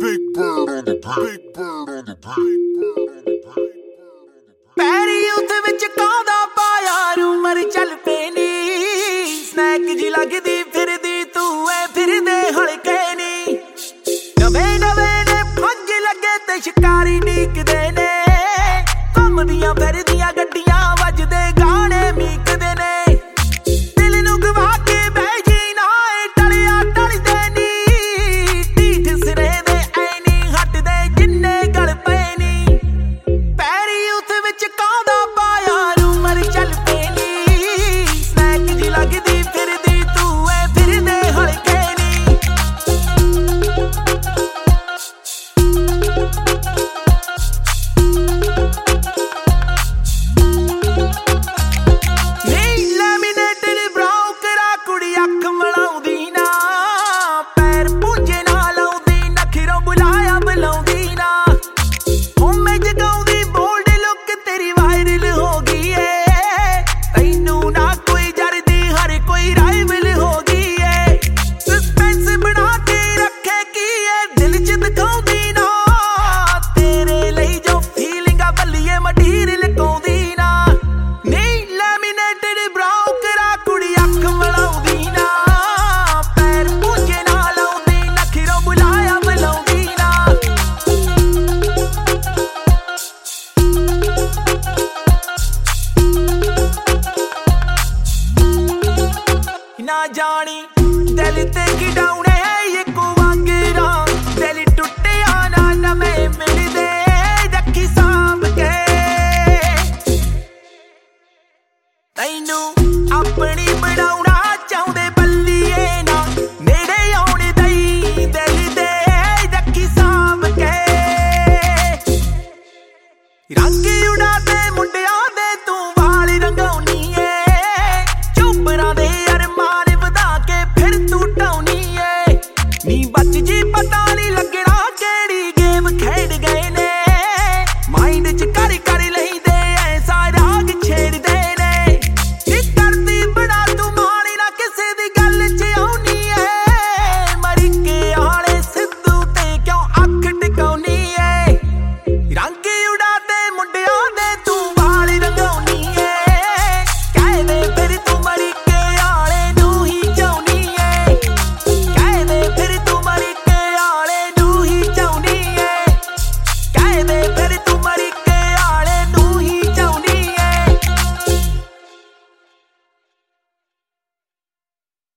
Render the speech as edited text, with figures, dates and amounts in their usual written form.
Big bird on the big bird on the big ਪੈਰੀ ਉੱਥੇ ਵਿੱਚ ਕਾਂਦਾ ਪਾਇਆ ਰੂਮਰ ਚੱਲ ਪੈਣੀ ਸਨੈਕ ਜੀ ਲੱਗਦੀ ਫਿਰਦੀ ਤੂੰ ਐ ਫਿਰਦੇ ਹਲਕੇ ਨੀ ਨਵੇਂ ਨਵੇਂ ਨੇ ਫੱਜ ਲੱਗੇ ਤੇ ਸ਼ਿਕਾਰੀ ਡੀਕਦੇ ਨੇ ਘੁੰਮਦੀਆਂ ਫਿਰਦੀਆਂ ਗੱਡੀਆਂ ਵੱਜਦੇ ਗਾਣੇ ਮੀਕਦੇ ਨੇ ਦਿਲ ਨੂੰ ਗਵਾ ਕੇ ਬਹਿ ਜੀ ਨਾ ਟਲਿਆ ਟਲਦੇ ਨੀ ਢੀਠ ਸਿਰੇ ਦੇ ਐ ਨੀ ਹਟਦੇ ਜਿੰਨੇ ਗਲ ਪਏ ਨੀ ਪੈਰੀ ਉੱਥੇ ਵਿੱਚ ਕਾਂਦਾ ਪਾਇਆ ਰੂਮਰ ਚੱਲ ਪੈਣੀ ਸਨੈਕ ਜੀ ਲੱਗਦੀ ਫਿਰਦੀ ਤੂੰ ਐ ਫਿਰਦੇ ਹਲਕੇ ਨੀ ਨਹੀਂ ਲੈਮੀਨੇਟਡ ਬਰਾਊ ਕਰਾ ਕੁੜੀ ਅੱਖ ਮਲਾਉਂਦੀ ਨਾ ਪੈਰ ਪੂੰਝੇ ਨਾ ਲਾਉਂਦੀ ਨਖਰੋਂ ਬੁਲਾਇਆ ਬੁਲਾਉਂਦੀ ਨਾ ਹੋਮੇ ਜਗਾਉਂਦੀ ਬੋਲਡ ਲੁੱਕ ਤੇਰੀ ਵਾਇਰਲ ਹੋ ਗਈ ਏ ਤੈਨੂੰ ਨਾ ਕੋਈ ਜਰਦੀ ਹਰ ਕੋਈ ਰਾਈਵਲ ਹੋ ਗਈ ਏ ਸਸਪੈਂਸ ਬਣਾ ਕੇ ਰੱਖੇ ਕੀ ਏ ਦਿਲ ਚ ਦਿਖਾਉਂਦੀ ਨਾ ਤੇਰੇ ਲਈ ਜੋ ਫੀਲਿੰਗਾਂ ਬੱਲੀਏ ਮਟੀਰੀਅਲ ਲਕਾਉਂਦੀ ਨਾ ਨਹੀਂ ਲੈਮੀਨੇਟਡ ਬਰਾਊ ਕਰਾ ਕੁੜੀ ਅੱਖ ਮਲਾਉਂਦੀ ਨਾ ਪੈਰ ਪੂੰਝੇ ਨਾ ਲਾਉਂਦੀ ਨਖਰੋਂ ਬੁਲਾਇਆ ਬੁਲਾਉਂਦੀ ਨਾ ਨਾ ਜਾਣੀ ਦਿਲ ਤੇ ਖਿਡਾਉਣੇ ਇੱਕੋ ਵਾਂਗਰਾਂ ਦਿਲ ਟੁੱਟਿਆ ਨਾ ਨਵੇਂ ਮਿਲਦੇ ਰੱਖੀ ਸਾਂਭ ਕੇ ਤੈਨੂੰ ਆਪਣੀ ਬਣਾਉਣਾ ਚਾਹੁੰਦੇ ਬੱਲੀਏ ਨਾ ਨੇੜੇ ਆਉਣ ਦਈ ਦਿਲ ਦੇ ਰੱਖੀ ਸਾਂਭ ਕੇ ਰੰਗ ਉਡਾਦੇ ਮੁੰਡਿਆਂ ਦੇ ਤੂੰ ਵਾਲ ਰੰਗਾਉਣੀ ਏ ਝੁੰਬਰਾਂ ਦੇ ਅਰਮਾਨ ਵਧਾ ਕੇ ਫਿਰ ਤੂੰ ਟਾਉਣੀ ਏ ਨੀ ਬੱਚ ਜੀ ਪਤਾ ਨਹੀਂ ਲੱਗਣਾ ਕਿਹੜੀ ਗੇਮ ਖੇਡ ਗਏ ਨੇ